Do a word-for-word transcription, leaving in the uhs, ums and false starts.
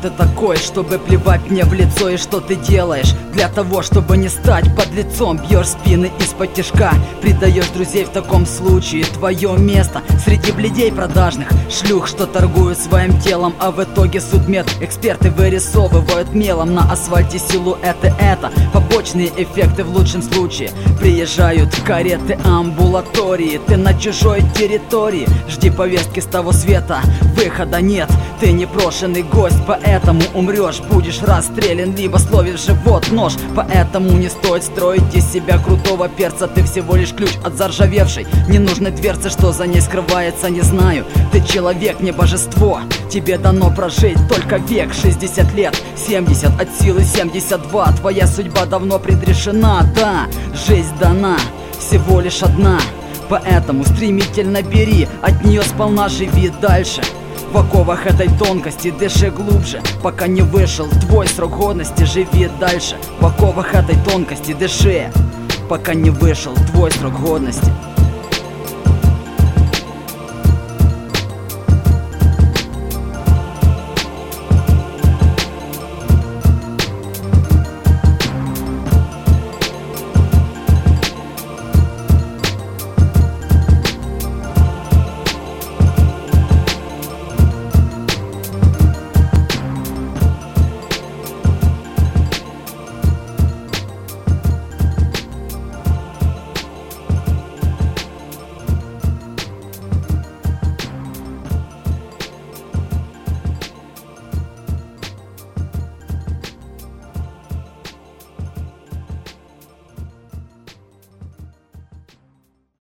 ты такой, чтобы плевать мне в лицо? И что ты делаешь для того, чтобы не стать под лицом? Бьешь спины из-под тишка, предаешь друзей. В таком случае твое место среди бледей продажных шлюх, что торгуют своим телом, а в итоге судмедэксперты вырисовывают мелом на асфальте силуэты. Это побочные эффекты в лучшем случае. Приезжают кареты амбулатории, ты на чужой территории. Жди повестки с того света, выхода нет. Ты непрошенный гость, поэтому умрешь. Будешь расстрелян, либо словишь живот нож. Поэтому не стоит строить из себя крутого перца. Ты всего лишь ключ от заржавевшей ненужной дверцы. Что за ней скрывается, не знаю. Ты человек, не божество. Тебе дано прожить только век. Шестьдесят лет, семьдесят, от силы семьдесят два. Твоя судьба давно предрешена, да. Жизнь дана всего лишь одна, поэтому стремительно бери, от нее сполна живи дальше. В оковах этой тонкости дыши глубже, пока не вышел твой срок годности. Живи дальше, в оковах этой тонкости дыши, пока не вышел твой срок годности.